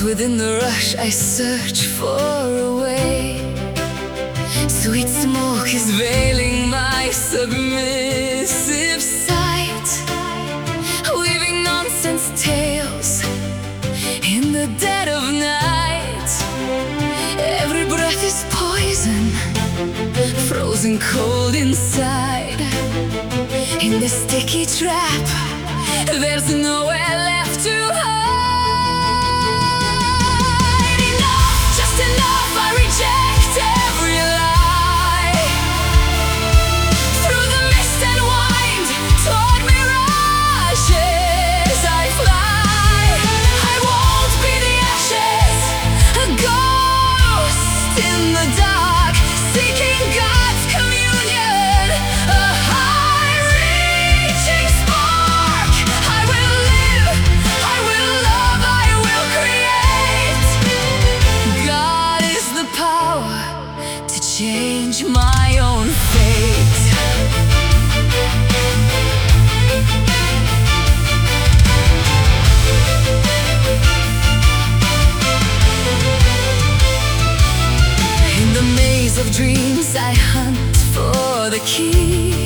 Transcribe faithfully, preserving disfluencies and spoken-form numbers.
within the rush I search for a way. Sweet smoke is veiling my submissive sight, weaving nonsense tales in the dead of night. Every breath is poison, frozen cold inside. In this sticky trap, there's nowhere left to hide. Enough, just enough, I reject every lie. Through the mist and wind, toward mirages I fly. I won't be the ashes, a ghost in the dark, seeking God's communion, a high-reaching spark. I will live, I will love, I will create. God is the power to change my own fate. In the maze of dreams I hunt for the key.